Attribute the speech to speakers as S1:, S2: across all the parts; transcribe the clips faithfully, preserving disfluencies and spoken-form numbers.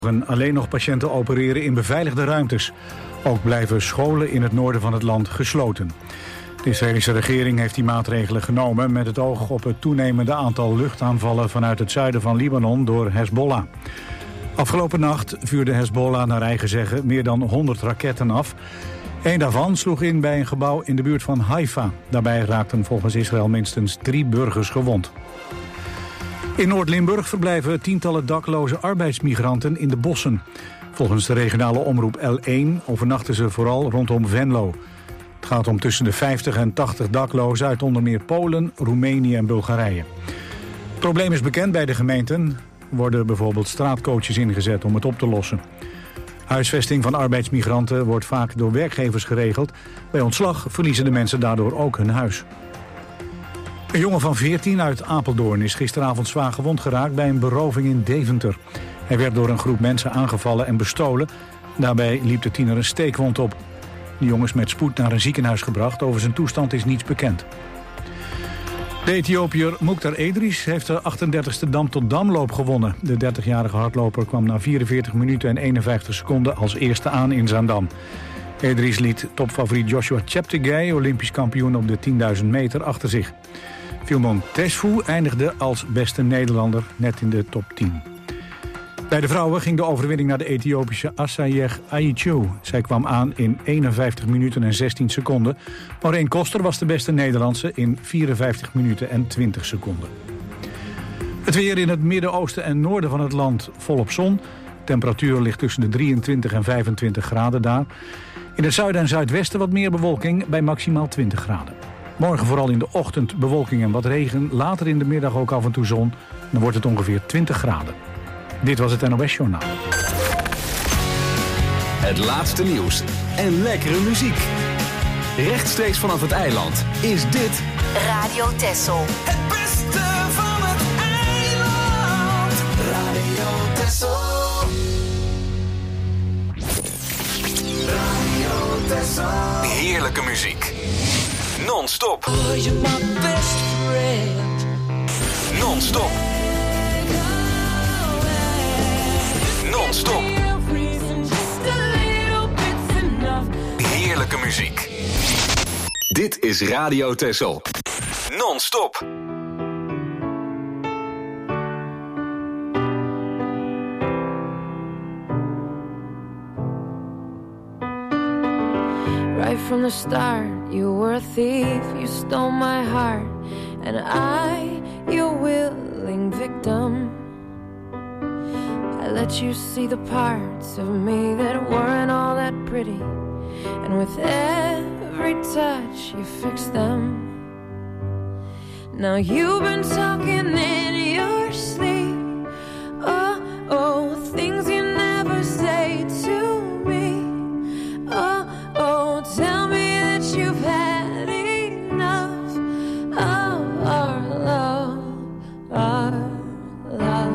S1: Alleen nog patiënten opereren in beveiligde ruimtes. Ook blijven scholen in het noorden van het land gesloten. De Israëlische regering heeft die maatregelen genomen met het oog op het toenemende aantal luchtaanvallen vanuit het zuiden van Libanon door Hezbollah. Afgelopen nacht vuurde Hezbollah naar eigen zeggen meer dan honderd raketten af. Eén daarvan sloeg in bij een gebouw in de buurt van Haifa. Daarbij raakten volgens Israël minstens drie burgers gewond. In Noord-Limburg verblijven tientallen dakloze arbeidsmigranten in de bossen. Volgens de regionale omroep L één overnachten ze vooral rondom Venlo. Het gaat om tussen de vijftig en tachtig daklozen uit onder meer Polen, Roemenië en Bulgarije. Het probleem is bekend bij de gemeenten. Er worden bijvoorbeeld straatcoaches ingezet om het op te lossen. Huisvesting van arbeidsmigranten wordt vaak door werkgevers geregeld. Bij ontslag verliezen de mensen daardoor ook hun huis. Een jongen van veertien uit Apeldoorn is gisteravond zwaar gewond geraakt bij een beroving in Deventer. Hij werd door een groep mensen aangevallen en bestolen. Daarbij liep de tiener een steekwond op. De jongen is met spoed naar een ziekenhuis gebracht. Over zijn toestand is niets bekend. De Ethiopiër Mukhtar Edris heeft de achtendertigste dam-tot-damloop gewonnen. De dertigjarige hardloper kwam na vierenveertig minuten en eenenvijftig seconden als eerste aan in Zaandam. Edris liet topfavoriet Joshua Cheptegei, olympisch kampioen op de tienduizend meter, achter zich. Filmon Tesfu eindigde als beste Nederlander net in de top tien. Bij de vrouwen ging de overwinning naar de Ethiopische Assayeg Ayichu. Zij kwam aan in eenenvijftig minuten en zestien seconden. Maureen Koster was de beste Nederlandse in vierenvijftig minuten en twintig seconden. Het weer in het midden, oosten en noorden van het land volop zon. De temperatuur ligt tussen de drieëntwintig en vijfentwintig graden daar. In het zuiden en zuidwesten wat meer bewolking bij maximaal twintig graden. Morgen vooral in de ochtend bewolking en wat regen. Later in de middag ook af en toe zon. Dan wordt het ongeveer twintig graden. Dit was het N O S Journaal.
S2: Het laatste nieuws en lekkere muziek. Rechtstreeks vanaf het eiland is dit
S3: Radio Texel.
S4: Het beste van het eiland. Radio Texel. Radio Texel.
S2: heerlijke muziek. Non-stop.
S4: Oh, you're my best friend.
S2: Non-stop. Non-stop. Heerlijke muziek. Dit is Radio Texel. Non-stop.
S5: Right from the start, you were a thief, you stole my heart, and I, your willing victim. I let you see the parts of me that weren't all that pretty, and with every touch you fixed them. Now you've been talking in your sleep, oh, oh, things you never say to me, oh, oh, tell me that you've had enough of our love, our love.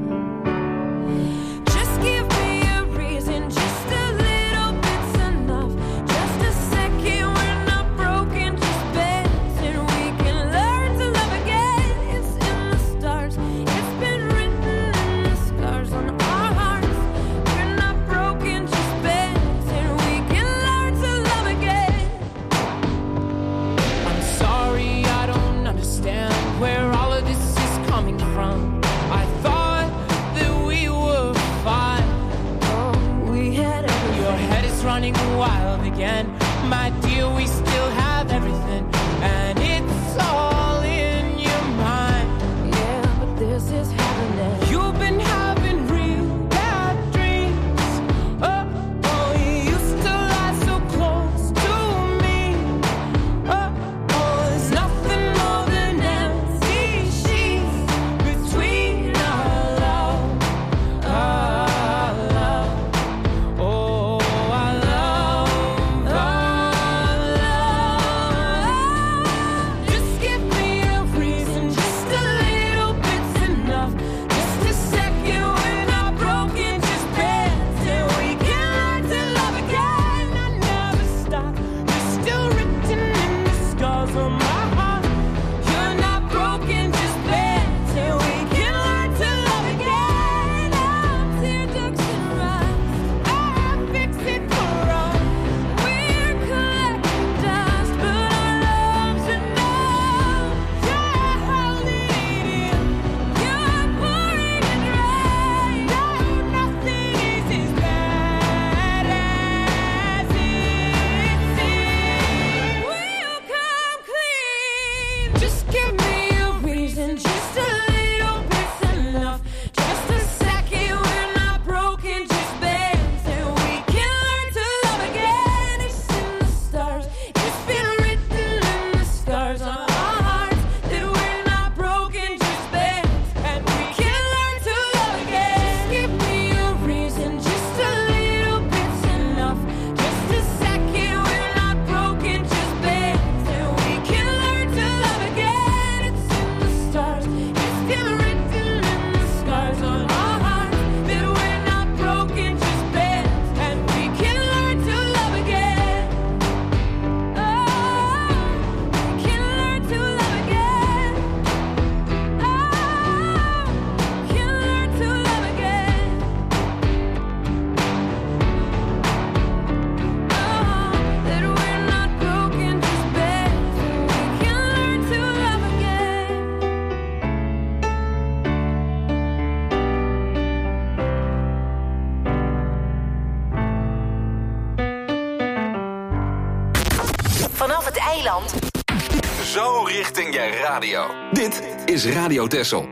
S6: Running wild again, my dear, we still have everything, and it's all in your mind.
S5: Yeah, but this is happening.
S6: You've been having real bad dreams. Oh, oh, you used to lie so close to me. Oh, oh, there's nothing more than empty sheets between our love, our love. Oh,
S3: vanaf het eiland.
S2: Zo richting je radio. Dit is Radio Texel.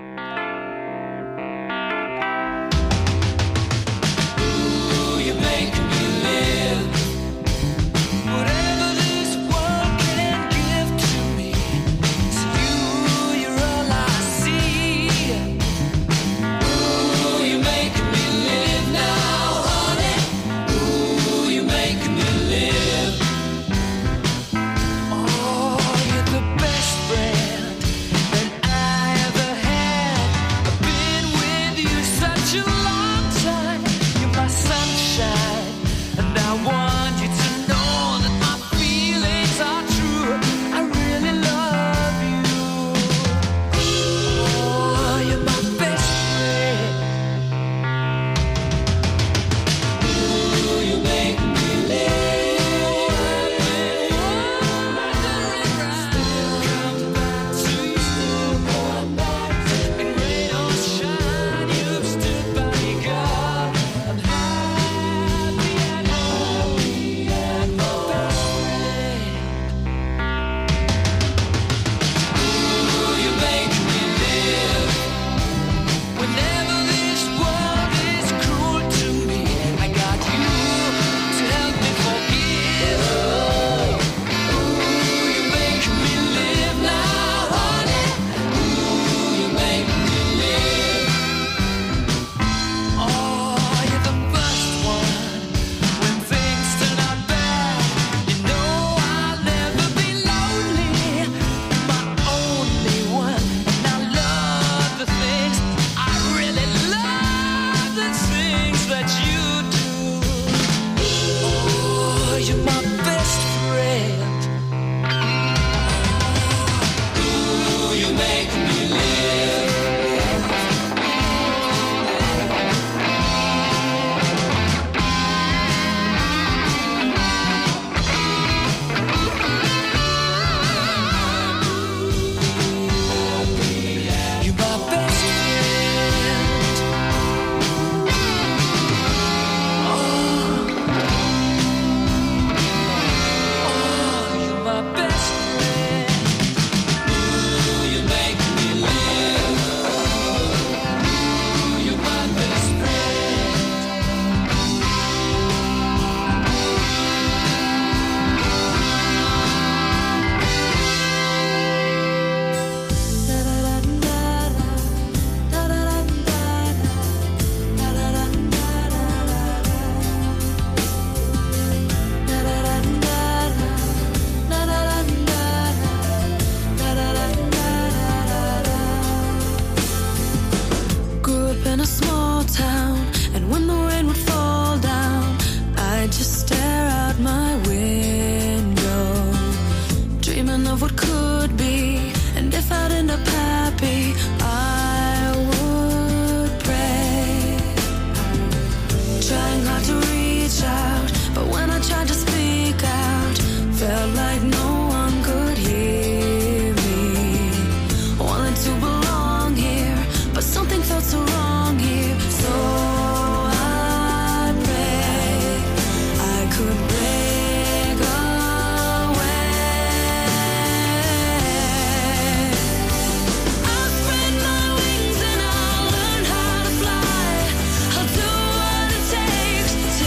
S6: Take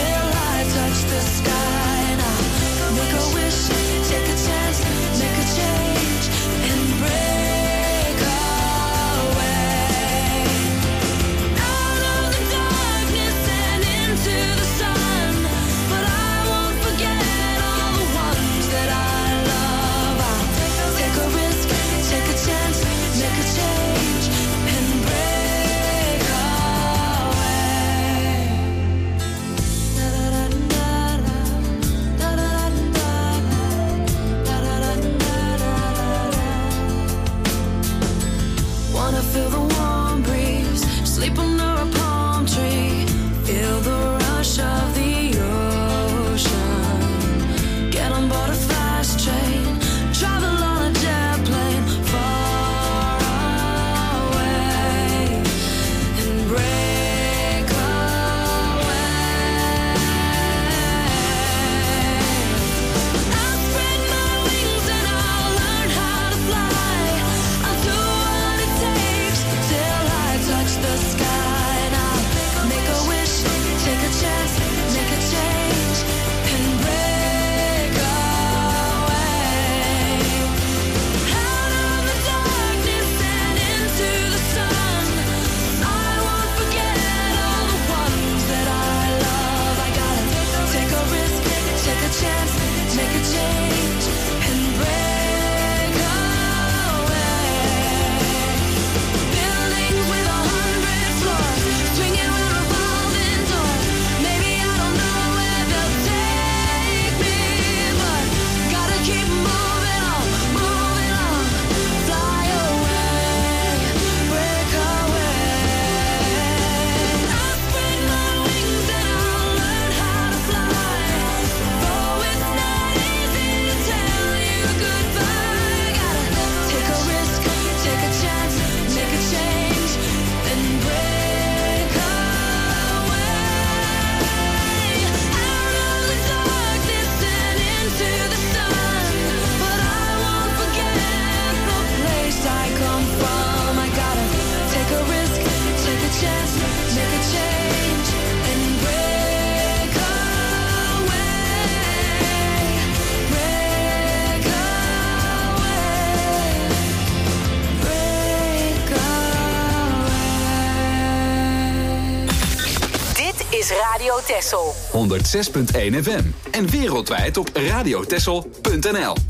S3: is Radio Texel.
S2: honderdzes punt één F M. En wereldwijd op radiotexel punt n l.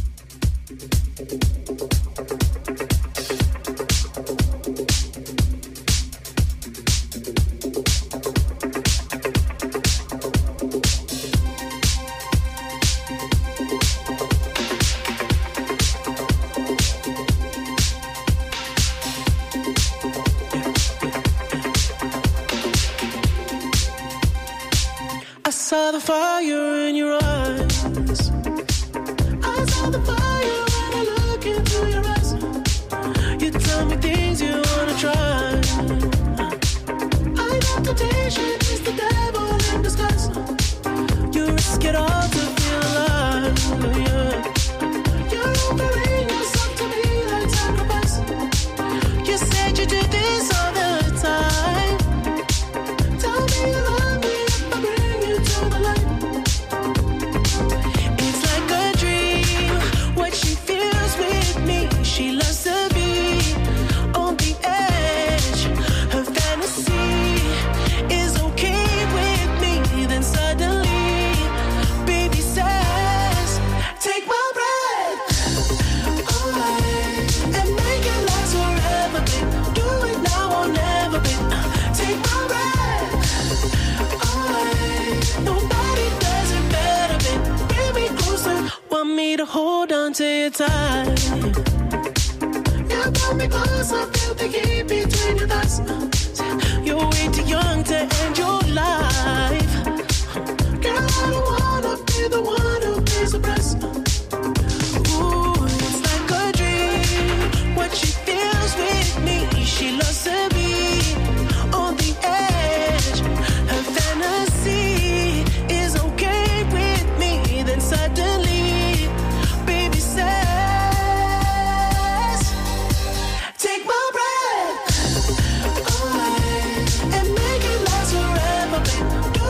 S7: I saw the fire in your eyes. I saw the fire when I look into your eyes. You tell me things you wanna try. I know temptation is the devil in disguise. You risk it all to feel alive. Yeah. You're offering yourself to me like sacrifice. You said you do this all the time. Tell me you love me if I bring you to the light. It's like a dream, what she feels with me. She loves to be on the edge. Her fantasy is okay with me. Then suddenly, baby says, take my breath away and make it last forever, babe. Do it now or never, babe. Take my breath away. Nobody does it better, babe. Bring me closer, want me to hold on to your tight. You pull me closer, feel the heat between your thighs. You're way too young to end your life. Girl, I don't wanna be the one who pays the price. Ooh, it's like a dream, what she feels with me. She loves to be on the edge. Her fantasy is okay with me. Then suddenly, baby says, take my breath away and make it last forever, babe. Do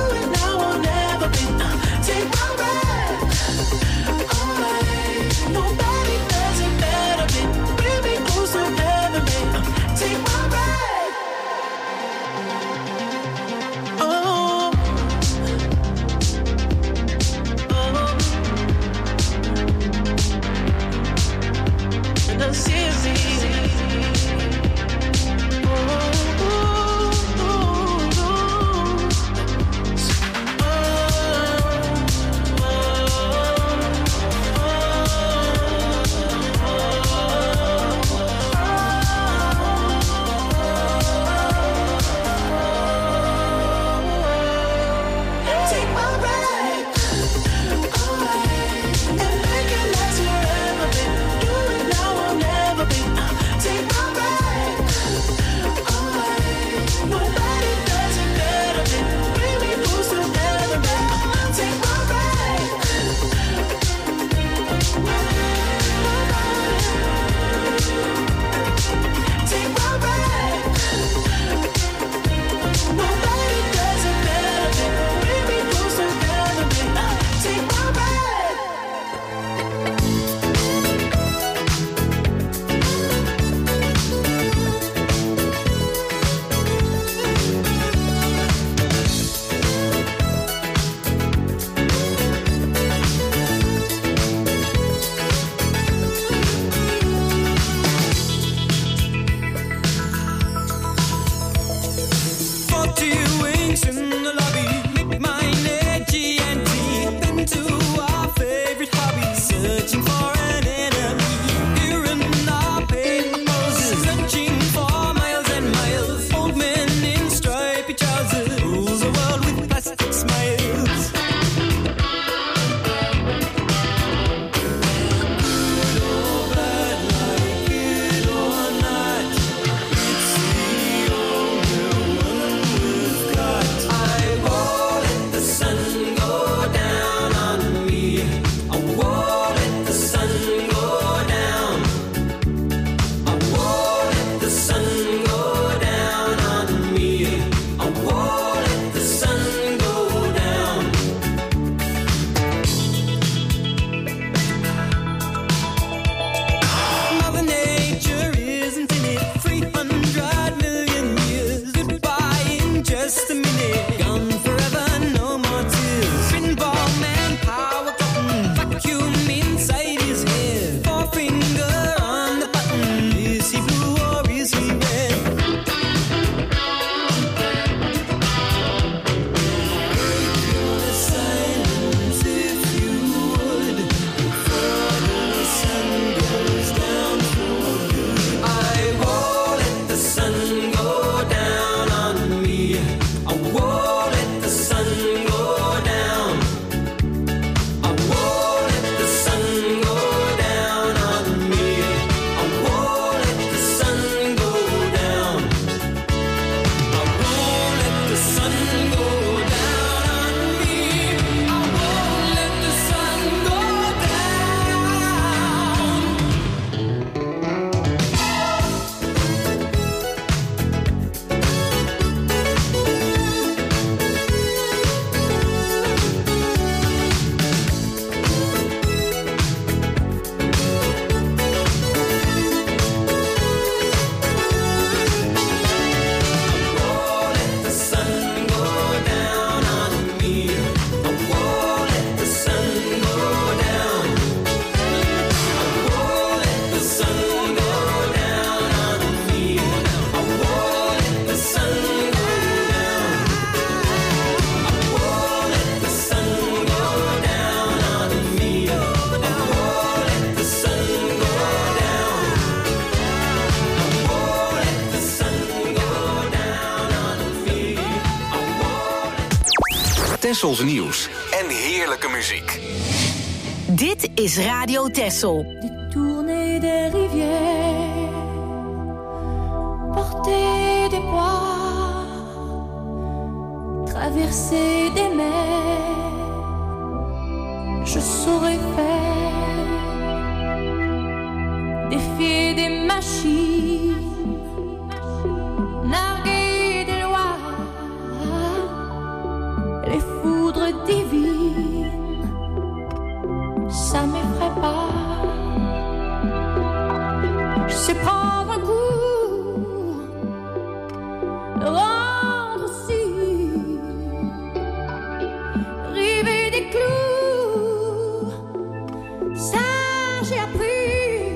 S2: Tessels nieuws en heerlijke muziek.
S3: Dit is Radio Tessel.
S5: Détourner des rivières, porter des poids, traverser des mers, je saurais faire, défier des machines, narguer des lois, les foudres divines, ça m'effraie pas. Je sais prendre un coup, le rendre aussi, river des clous, ça j'ai appris.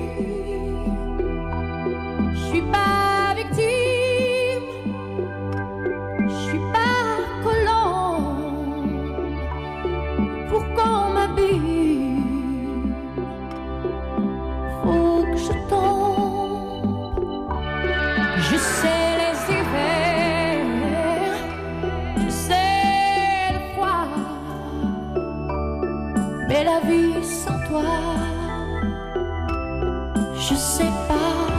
S5: Je suis pas victime, je suis pas colombe, pour qu'on m'habille, faut que je tombe. Je sais les hivers, je sais le froid, mais la vie sans toi, je sais pas.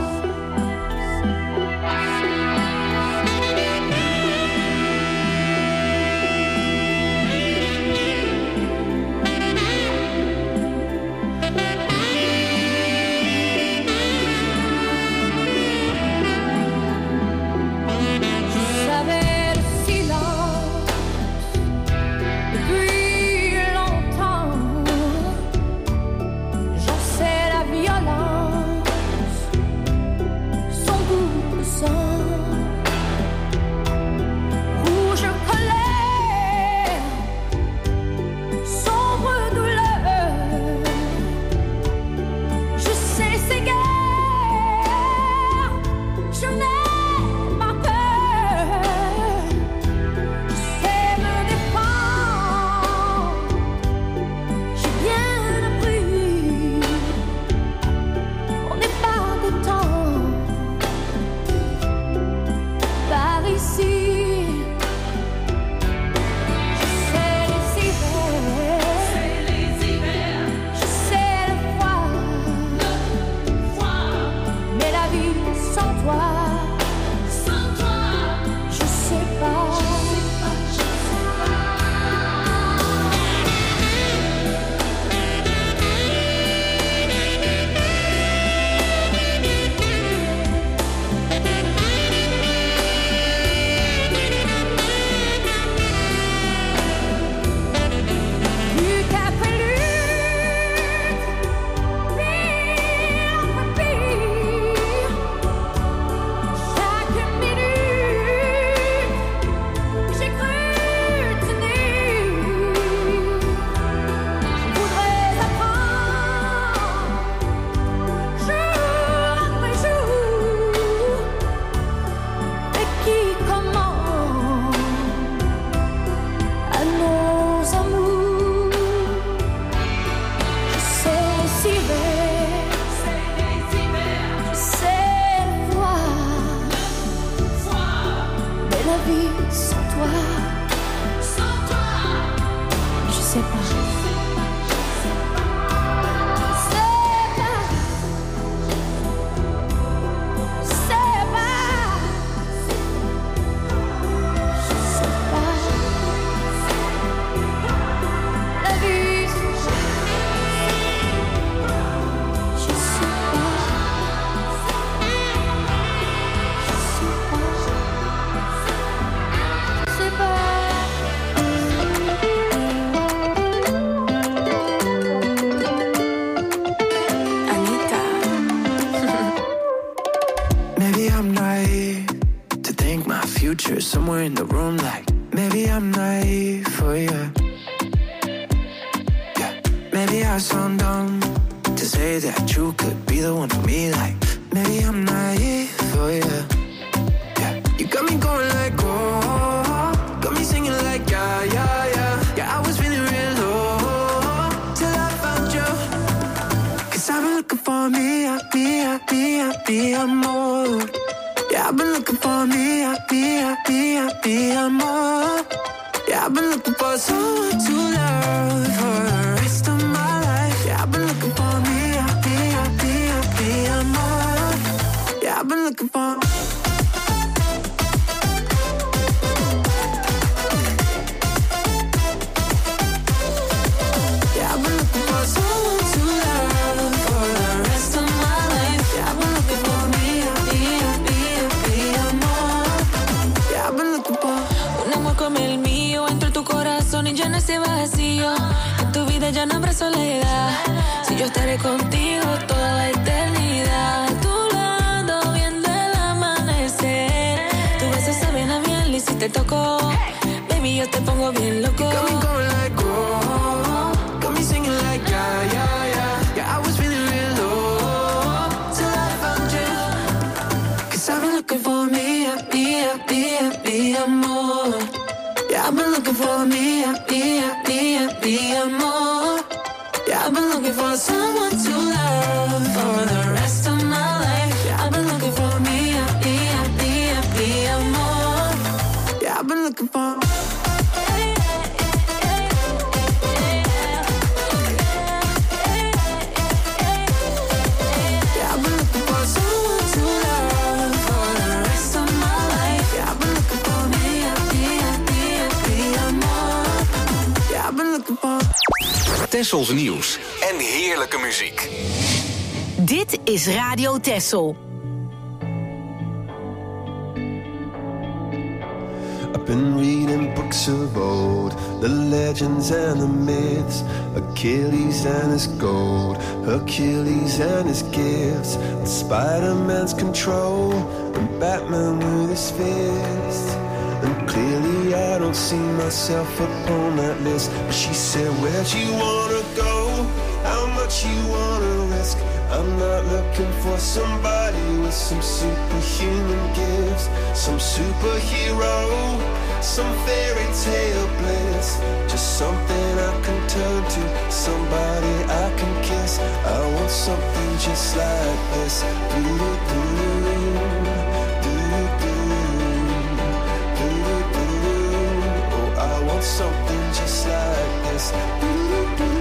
S8: Somewhere in the room, like maybe I'm naive for you. Yeah, maybe I sound dumb to say that you could be the one for me. Like maybe I'm naive for you. Yeah, you got me going like oh, got me singing like yeah, yeah, yeah. Yeah, I was feeling real low till I found you. 'Cause I've been looking for me, me, me, me, more. Yeah, I've been looking for me, me, me, me, more. Yeah, I've been looking for someone to love for the rest of my life. Yeah, I've been looking for me, me, me, me, more. Yeah, I've been looking for. Yeah, I've been looking for someone to love for the rest of my life. Yeah, I've been looking for me, me, me, me, more. Yeah, I've been looking for.
S9: Un amor como el mío entre tu corazón y llena ese vacío. En tu vida ya no habrá soledad. Si yo estaré contigo toda la eternidad. A tu lado viendo el amanecer. Tu beso sabe a miel y si te toco, baby, yo te pongo bien loco.
S8: You got me going like, oh, got me singing like, yeah, yeah, yeah. Yeah, I was feeling real low till I found you. Cause I've been looking for me, me, me, me, more. Yeah, I've been looking for me, me, me, me, more. Yeah, I've been looking for someone to love for the rest of my life. Yeah, I've been looking for me, me, me, me, more. Yeah, I've been looking for. Yeah, I've been looking for someone to love for the rest of my life. Yeah, I've been looking for me, me, me, me, more. Yeah, I've been looking for.
S2: Tessels nieuws en heerlijke muziek.
S3: Dit is Radio Tessel.
S10: I've been reading books of old, the legends and the myths, Achilles and his gold, Hercules and his gifts, and Spider-Man's control, and Batman with his fist. And clearly I don't see myself upon that list. But she said, where'd you wanna go? How much you wanna risk? I'm not looking for somebody with some superhuman gifts, some superhero, some fairy tale bliss. Just something I can turn to, somebody I can kiss. I want something just like this. Doo-doo-doo, doo-doo-doo, doo-doo-doo. Oh, I want something just like this. Doo-doo-doo.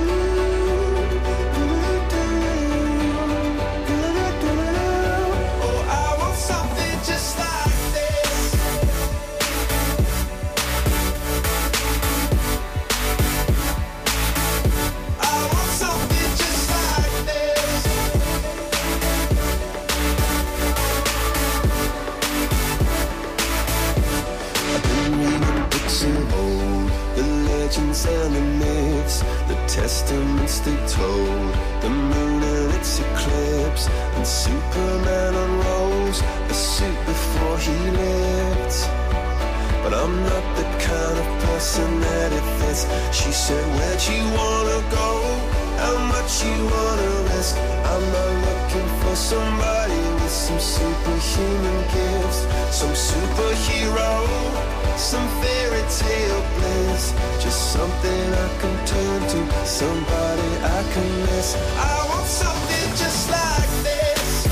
S10: And the myths, the testaments they told, the moon and its eclipse, and Superman unrolls a suit before he lived. But I'm not the kind of person that it fits. She said, where'd you wanna go? How much you wanna risk? I'm not looking for somebody with some superhuman gifts, some superhero, some fairy tale bliss. Just something I can turn to, somebody I can miss. I want something just like this.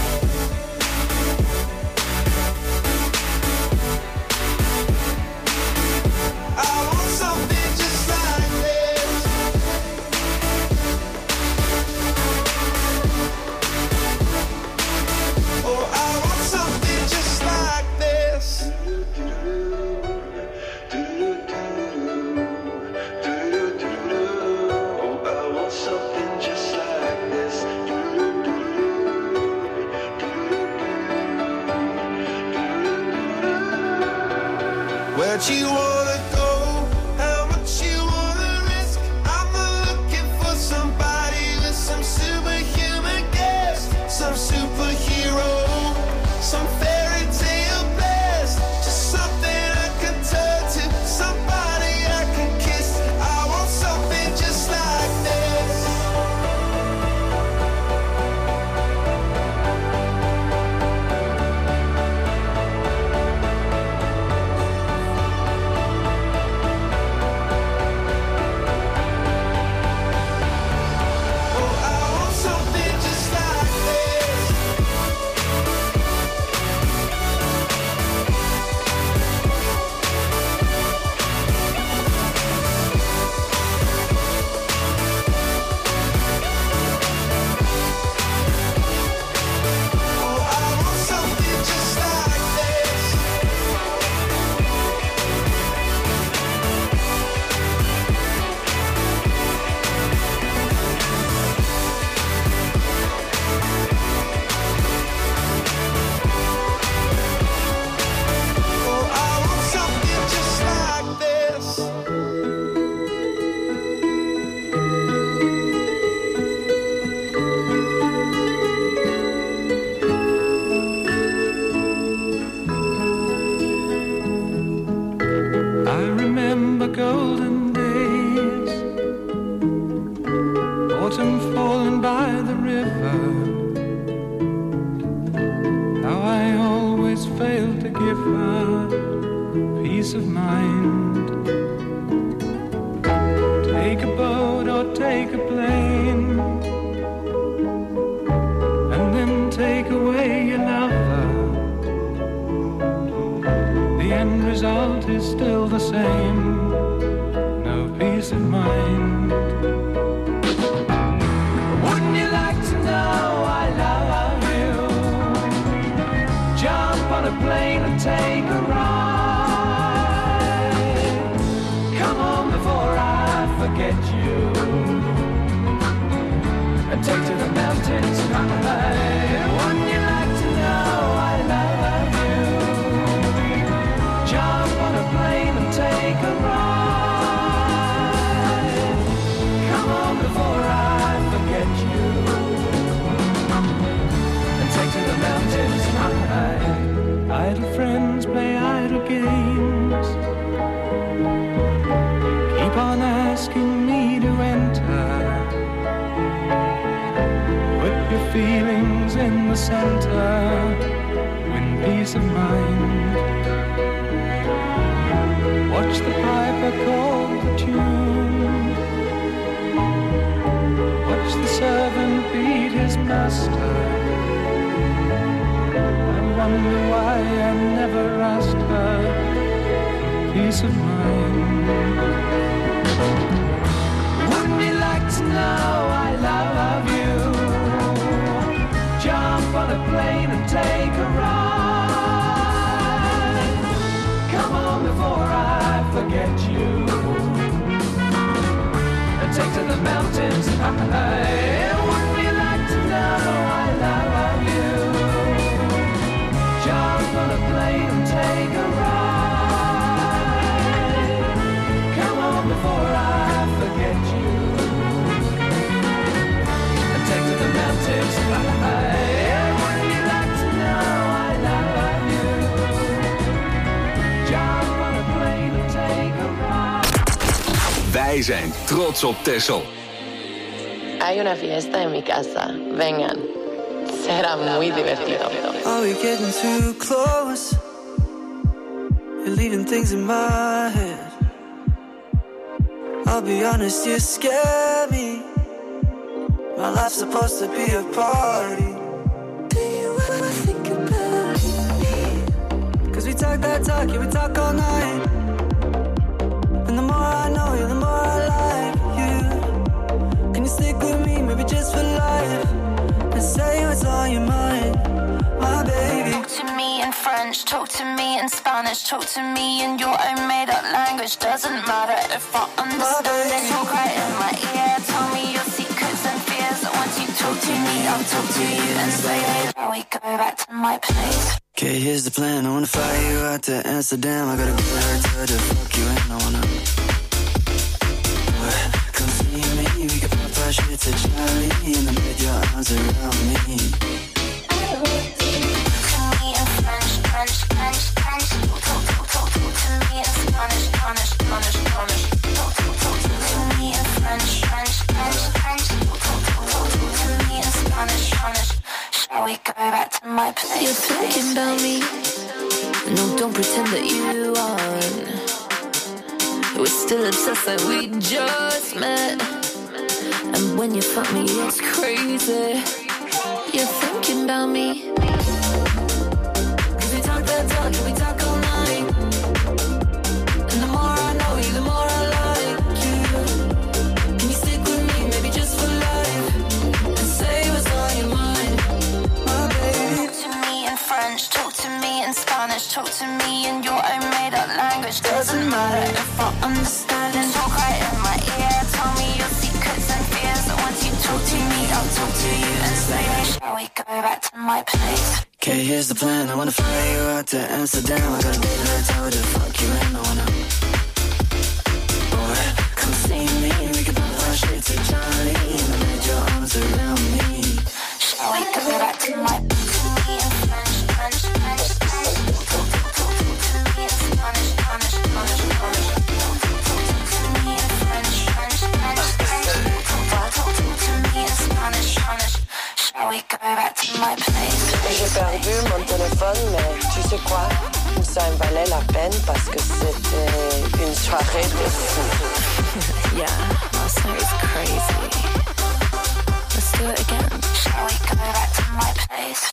S10: I want something just like this. Oh, I want something just like this. Where'd you wanna go? How much you wanna risk? I'm not looking for somebody with some superhuman gifts, some superhero, some fairy tale bliss. Just something I can turn to, somebody I can kiss. I want something just like this.
S11: autumn falling by the river. How I always fail to give her peace of mind. Take a boat or take a plane, and then take away your lover. The end result is still the same, no peace of mind. Wouldn't you like to know I love you? Jump on a plane and take a ride. Come on before I forget you, and take to the mountains high. Wouldn't you like to know I love you? Jump on a plane and take a ride. Come on before I forget you, and take to the mountains high. Idle friends play idle games, keep on asking me to enter. Put your feelings in the center, win peace of mind. Watch the piper call the tune, watch the servant beat his master. I wonder why I never asked her for peace of mind. Wouldn't you like to know I love you? Jump on a plane and take a ride. Come on before I forget you, and take to the mountains high. Wouldn't you like to know I love you? Jump on a plane and take a ride. Come on before I forget you, and take to the mountains high. Wouldn't you like to know I love you? Jump on a plane and take a ride.
S2: Wij zijn trots op Texel.
S12: Hay una fiesta en mi casa. Vengan. Será muy divertido.
S13: Are we getting too close? You're leaving things in my head. I'll be honest, you scare me. My life's supposed to be a party. Do you ever think about me? Cause we talk that talk, yeah, we talk all night. And the more I know you, the more I like you. Can you stick with me, maybe just for life? And say what's on your mind, my baby.
S9: Talk to me in French, talk to me in Spanish, talk to me in your own made-up language. Doesn't matter if I understand it. Talk right in my ear, tell me your secrets and fears. Once you talk to me, I'll talk to you and say, hey, shall we go back to my place?
S13: Okay, here's the plan. I wanna fly you out to Amsterdam. I gotta get her to the fuck you and I wanna come see me. We can pop our shit to Charlie and then put your arms around me.
S9: French, French, French, French. Talk, talk, talk, talk, talk to me in Spanish, Spanish, Spanish, Spanish. Talk, talk, talk, talk to me in French, French, French, French. Talk, talk, talk, talk, talk to me in Spanish, Spanish. Shall we go back to my place?
S5: You're thinking about me. No, don't pretend that you aren't. We're still obsessed like we just met. And when you fuck me, it's crazy. You're thinking about me.
S13: We talk that talk, yeah, we talk all night. And the more I know you, the more I like you. Can you stick with me, maybe just for life? And say what's on your mind, my baby.
S9: Talk to me in French, talk to me in Spanish, talk to me in your own made-up language. Doesn't matter if I understand it. Talk right in my ear, tell me your secrets and fears. Once you talk to me, I'll talk to you and say, shall we go back to my place?
S13: Okay, here's the plan. I wanna fly you out to Amsterdam. I gotta get her to the fuck you and I wanna boy, come see me. We can pop our shit to Charlie and then put your arms around me.
S9: Shall we go back to my place? French, French, French, French. Talk, talk, talk, talk to me in Spanish, Spanish, Spanish, Spanish. Talk, talk, talk, talk to me in French, French, French, French. Talk, talk, talk, talk to
S12: perdu mon téléphone, mais tu sais quoi? Ça en valait la peine parce que c'était une soirée de fou.
S5: Yeah, last night was crazy. Let's do it again. Shall we go back to my place?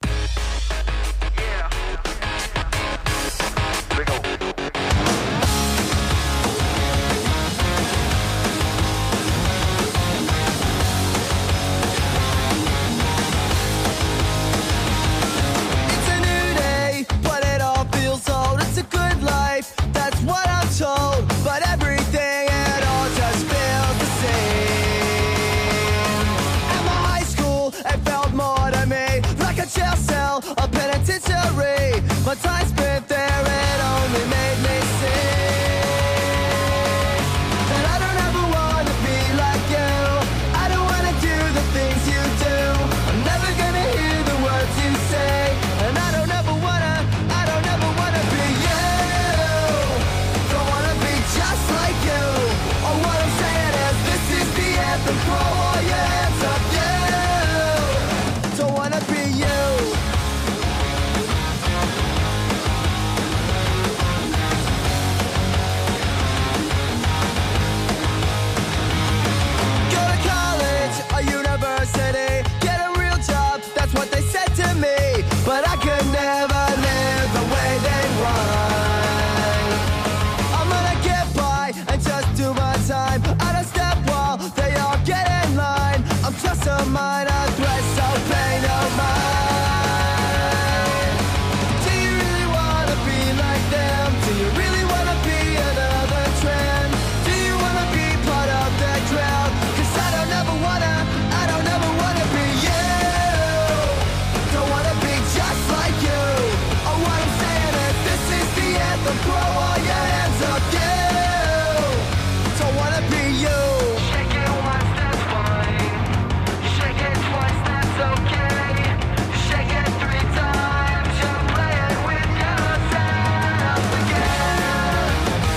S14: But everything it all just feels the same. At my high school, it felt more to me like a jail cell, a penitentiary. My time spent there, it only made me sing. And I don't ever wanna be like you. I don't wanna do the things you do. I'm never gonna hear the words you say. And I don't ever wanna, I don't ever wanna be you. Just like you. Oh, what I'm saying is this is the anthem. Throw all your hands up, you. Don't wanna be you. Go to college or university, get a real job, that's what they said to me. But I could never live the way they want. And just do my time. I don't step while they all get in line. I'm just a minor threat, so pay no mind. Do you really wanna be like them? Do you really wanna be another trend? Do you wanna be part of that crowd? Cause I don't ever wanna, I don't ever wanna be you. Don't wanna be just like you. Oh, what I'm saying is this is the anthem. Throw all your hands up, yeah. Don't wanna be you. Shake it once, that's fine. Shake it twice, that's okay. Shake it three times, you're playing with yourself again.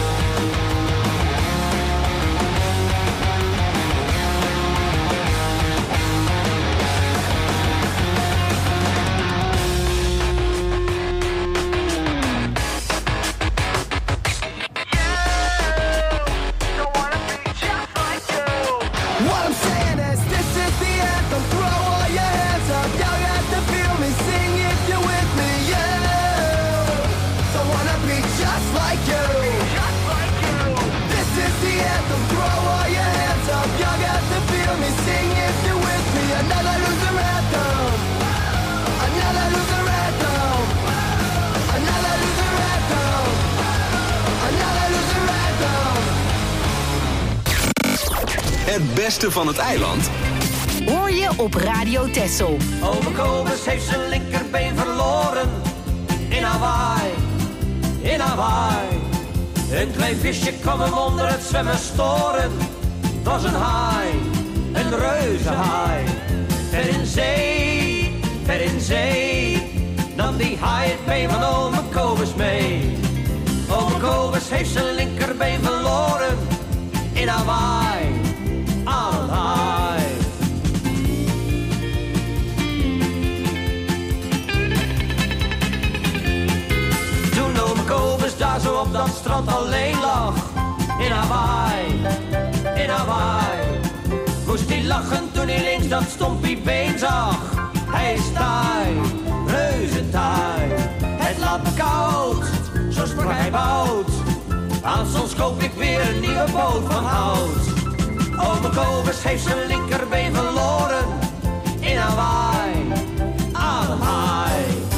S14: What I'm saying is this is the anthem. Throw all your hands up. Y'all got to feel me. Sing if you're with me. Yeah. Don't wanna be just like you. This is the anthem. Throw all your hands up. Y'all got to feel me. Sing if you're with me. Another loser anthem. Another loser anthem. Another loser anthem. Another loser anthem.
S2: Het beste van het eiland
S3: Hoor je op Radio Texel.
S15: Ome Kobus heeft zijn linkerbeen verloren. In Hawaii, in Hawaii. Een klein visje kwam hem onder het zwemmen storen. Het was een haai, een reuzenhaai. Ver in zee, ver in zee. Nam die haai het been van ome Kobus mee. Ome Kobus heeft zijn linkerbeen verloren. In Hawaii, aan het haai. Toen ome Kobus daar zo op dat strand alleen lag. In Hawaii, in Hawaii. Moest hij lachen toen hij links dat stompie been zag. Hij is taai, reuze taai. Het laat me koud, zo sprak hij bout. Aanstonds koop ik weer een nieuwe boot van hout. Ome Kobus heeft zijn linkerbeen verloren. In Hawaii, aan het haai.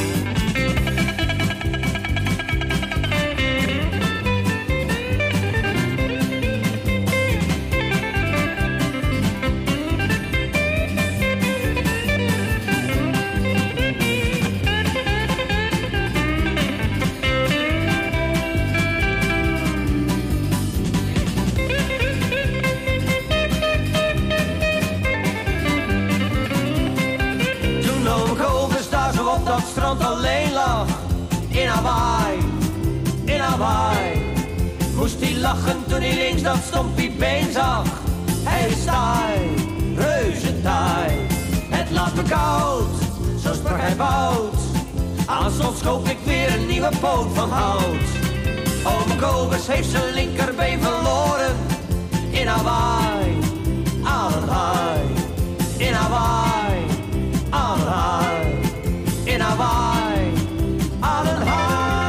S15: Alleen lag in Hawaii, in Hawaii. Moest hij lachen toen hij links dat stompie been zag. Hij is taai, reuze taai. Het laat me koud, zo sprak hij bout. maar soms koop ik weer een nieuwe poot van hout. Ome Kobus heeft zijn linkerbeen verloren. In Hawaii, aan een haai. In Hawaii, aan een haai. In Hawaii, aan een haai.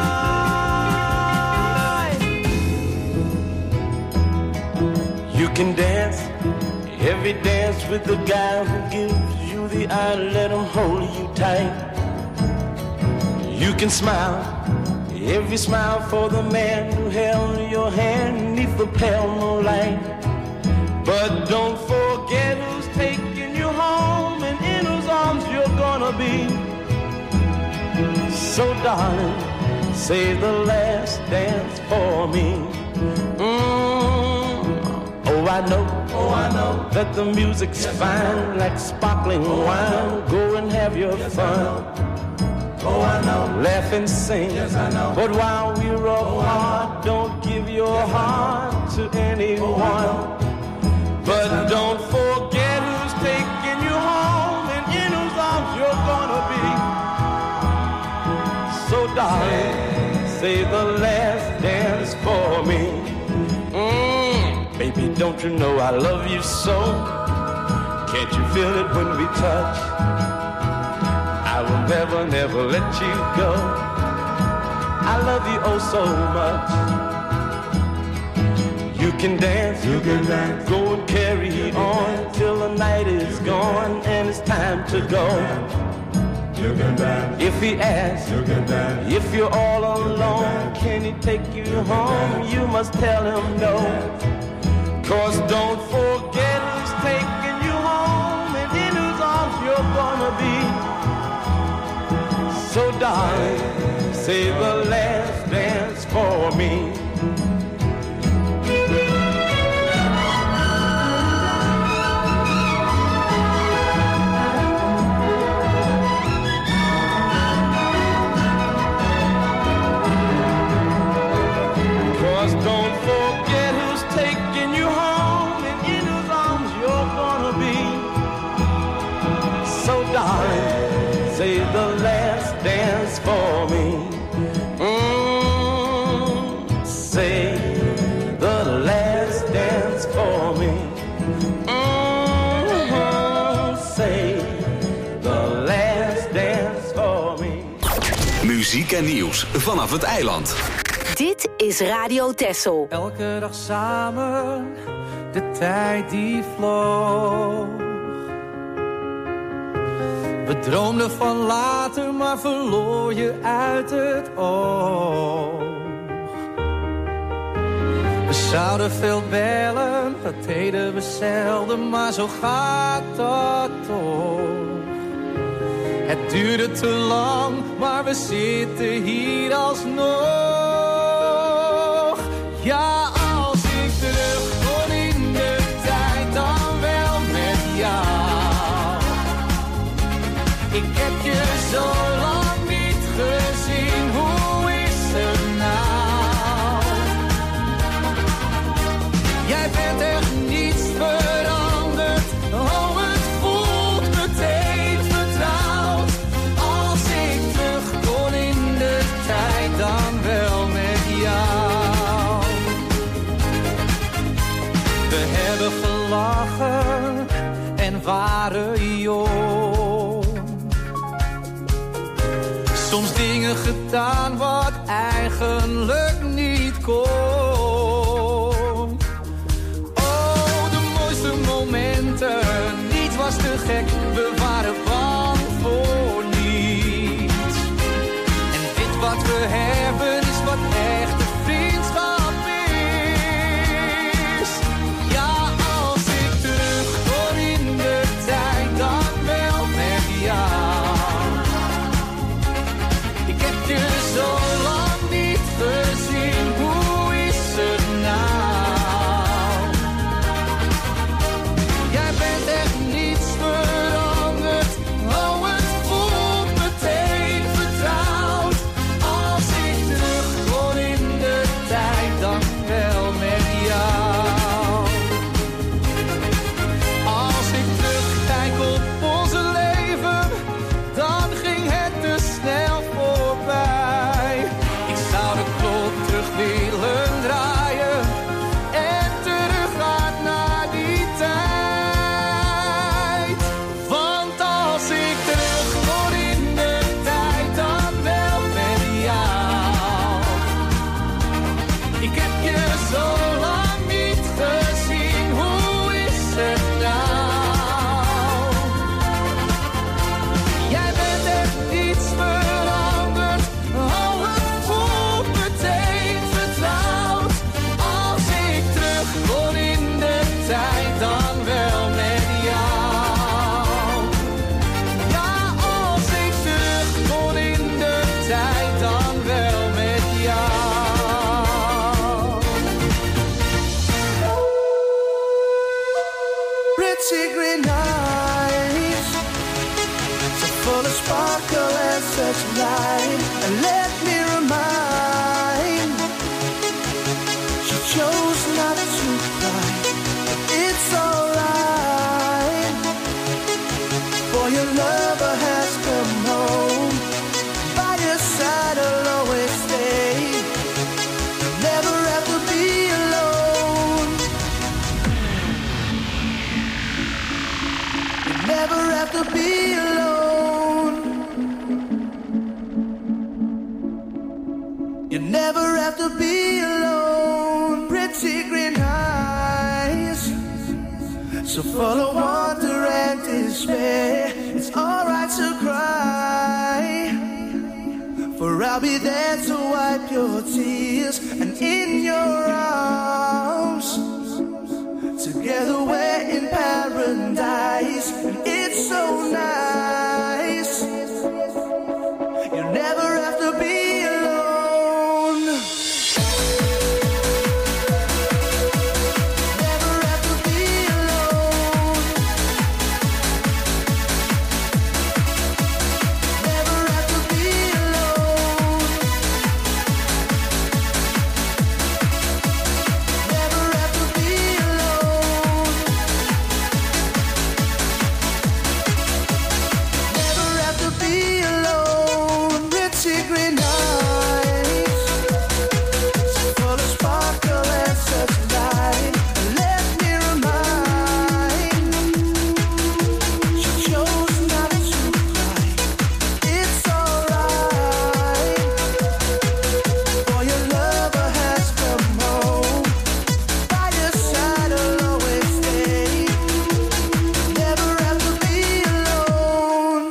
S16: You can dance, every dance with the guy who gives you the eye, let him hold you tight. You can smile, every smile for the man who held your hand neath the pale moonlight. But don't forget who's taking you home and in whose arms you're gonna be. So darling, save the last dance for me. Mm. Oh, I know, oh, I know that the music's yes, fine, like sparkling oh, wine. Go and have your yes, fun. Oh, I know. Laugh and sing. Yes, I know. But while we're apart, oh, don't give your yes, heart to anyone. Oh, but don't forget who's taking you home and in whose arms you're gonna be. So darling, save the last dance for me. Mm, baby, don't you know I love you so? Can't you feel it when we touch? I will never, never let you go. I love you oh so much. You can dance, you can dance. Go and carry on till the night is gone and it's time to go. You can dance. If he asks, you can dance. If you're all alone, can he take you home? You must tell him no. Cause don't forget who's taking you home and in whose arms you're gonna be. So darling, save the last dance for me. Don't forget who's taking you home and in whose arms you're gonna be. So darling, save the last dance for me. Mm, save the last dance for me. Mm, save the last dance for me.
S2: Muziek en nieuws vanaf het eiland.
S3: Dit is Radio Texel.
S11: Elke dag samen, de tijd die vloog. We droomden van later, maar verloor je uit het oog. We zouden veel bellen, dat deden we zelden, maar zo gaat dat toch. Het duurde te lang, maar we zitten hier alsnog. Ja, als ik terug kon in de tijd, dan wel met jou. Ik heb je zo lang niet gezien, hoe is het nou? Jij bent echt niets veranderd, oh het voelt meteen vertrouwd. Als ik terug kon in de tijd, dan wel met jou. We hebben gelachen en waren jong. Soms dingen gedaan wat eigenlijk niet kon. Oh, de mooiste momenten, niets was te gek, we waren bang voor niets. En dit wat we hebben is wat echte vriendschap is. Ja, als ik terug kon in de tijd, dan wel met jou. Ik heb je zo lang niet gezien, hoe is het nou? Jij bent echt niets veranderd. tijd dan wel met jou. Ja, als ik terug kon in de tijd dan wel met jou.
S13: Pretty green eyes, so full of sparkle and such light. And let me remind, she chose not to cry, but it's alright. For your lover has come home, by your side I'll always stay. You'll never have to be alone. You'll never have to be alone. You never have to be alone. Pretty green eyes, so full of wonder and despair. It's alright to cry, for I'll be there to wipe your tears. And in your arms, together we're in paradise. And it's so nice. You never have to be alone. Never have to be alone. Never have to be alone. Never have to be alone. Never have to be alone. Pretty green eyes, full of sparkle and such light. Let me remind, she chose not to cry. It's alright, for your lover has come home. By your side I'll always stay. Never have to be alone.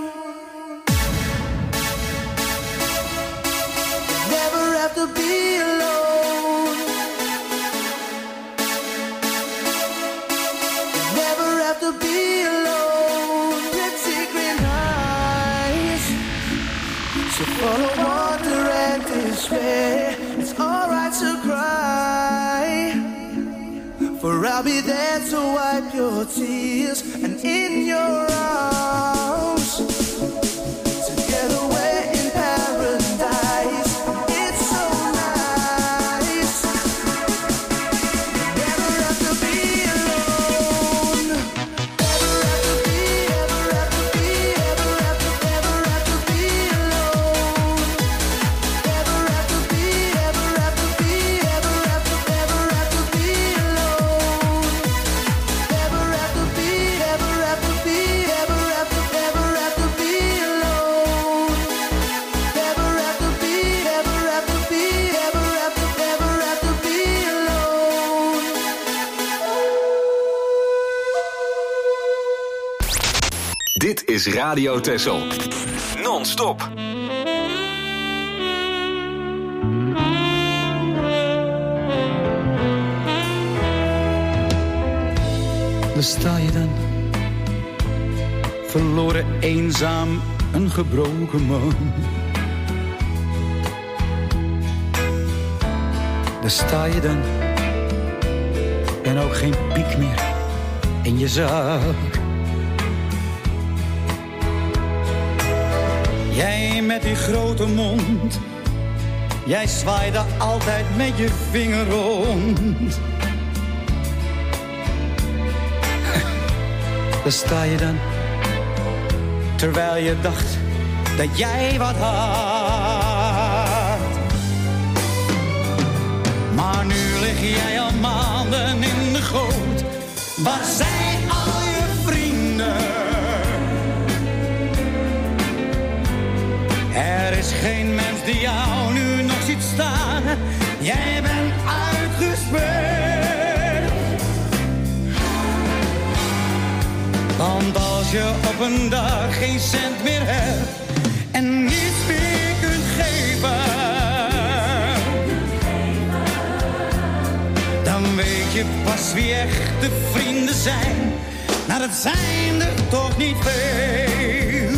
S13: Never have to be alone. Never have to be alone. Pretty green eyes, so full of wonder and despair. It's alright to cry, for I'll be there to wipe your tears. And in your arms, together we're in paradise. It's so nice. Never have to be alone. Never have to be, ever have to be, ever have to, never have to be alone. Never have to be, ever have to be, ever have to, never have to be alone. Never have to be, ever have to be, ever have to, never have to be alone. Never have to be, ever have to be, ever have to, never have to be alone.
S2: Dit is Radio Texel. Non-stop.
S17: Daar sta je dan, verloren, eenzaam, een gebroken man. Daar sta je dan, en ook geen piek meer in je zak. Jij met die grote mond, jij zwaaide altijd met je vinger rond. Daar sta je dan, terwijl je dacht dat jij wat had. Maar nu lig jij al maanden in de goot. Waar zijn al je vrienden? Er is geen mens die jou nu nog ziet staan. Jij bent uitgespeeld. Want als je op een dag geen cent meer hebt en niets meer kunt geven, dan weet je pas wie echte vrienden zijn. Nou, dat zijn er toch niet veel.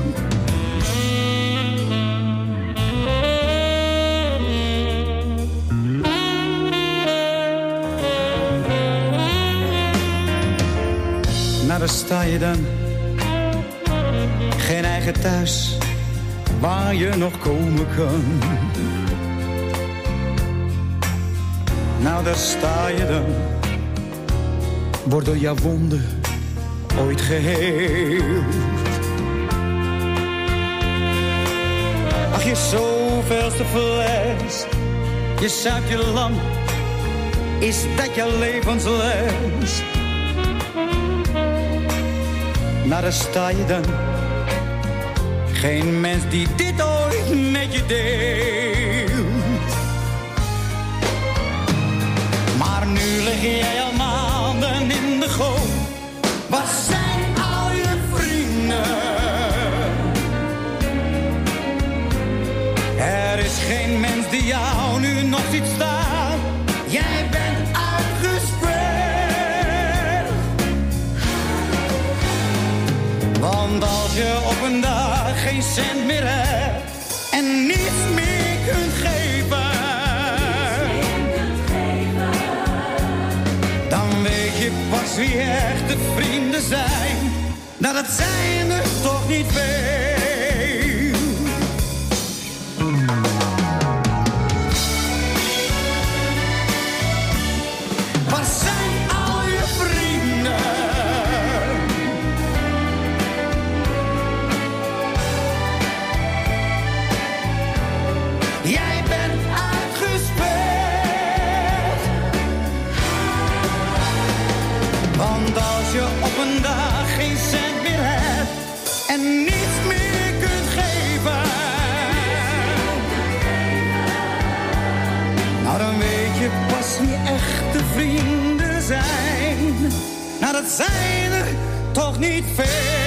S17: Nou, daar sta je dan. Geen eigen thuis waar je nog komen kan. Nou, daar sta je dan. Wordt door jouw wonden ooit geheeld. Ach, je zoveelste fles. Je zuipt je lam. Is dat jouw levensles? Nou, daar sta je dan. Geen mens die dit ooit met je deelt. Maar nu lig jij al maanden in de goot. Waar zijn al je vrienden? Er is geen mens die jou nu nog ziet staan. Jij bent uitgespeeld. Want als je op een dag geen cent meer hebt en niets meer kunt geven, dan weet je pas wie echte vrienden zijn. Nou, dat zijn er toch niet veel. Waar zijn al je vrienden? Jij bent uitgespeeld. Want als je op een dag geen cent meer hebt en niets meer kunt geven, nou, dan weet je pas wie echte vrienden zijn. Nou, dat zijn er toch niet veel.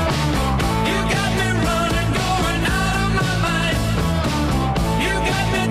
S4: You got me running, going out of my mind. You got me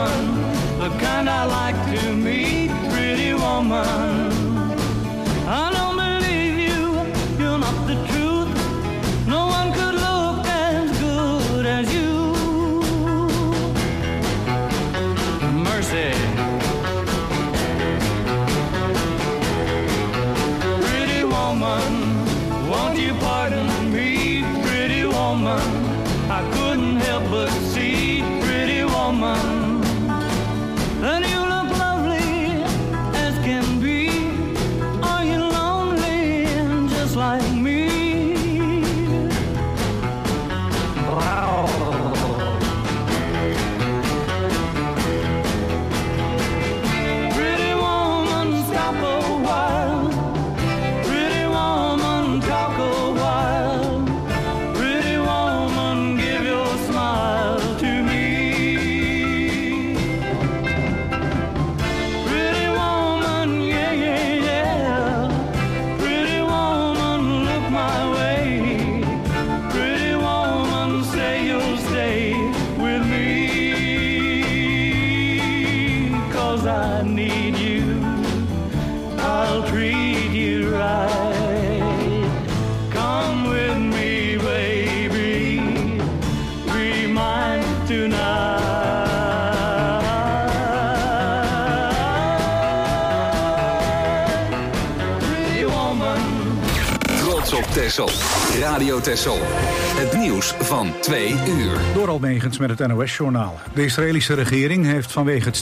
S6: woman, the kind I like to meet, pretty woman. I don't believe you, you're not the truth. No one could look as good as you. Mercy. Pretty woman, won't you pardon me, pretty woman? I couldn't help but see, pretty woman, that you look lovely as can be. Are you lonely just like me? Wow. Pretty woman, stop a while. Pretty woman, talk a while. Pretty woman, give your smile to me. Pretty woman, yeah, yeah, yeah. Pretty woman, look my way. Pretty woman, say you'll stay with me. 'Cause I need you, I'll treat you right. Come with me, baby, be mine tonight. Pretty woman.
S2: Trots op Texel. Radio Texel. Het nieuws van twee uur.
S1: Door Almegens met het N O S-journaal. De Israëlische regering heeft vanwege het